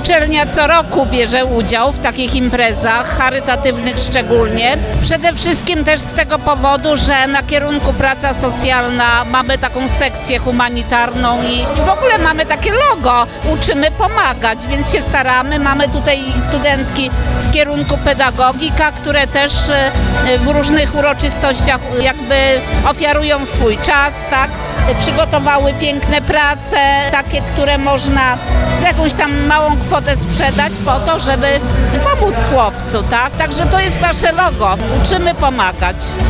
uczelnia co roku bierze udział w takich imprezach, charytatywnych szczególnie. Przede wszystkim też z tego powodu, że na kierunku praca socjalna mamy taką sekcję humanitarną i w ogóle mamy takie logo, uczymy pomagać, więc się staramy. Mamy tutaj studentki z kierunku pedagogika, które też w różnych uroczystościach jakby ofiarują swój czas, tak? Przygotowały piękne prace, takie, które można za jakąś tam małą kwotę sprzedać po to, żeby pomóc chłopcu, tak? Także to jest nasze logo. Uczymy pomagać.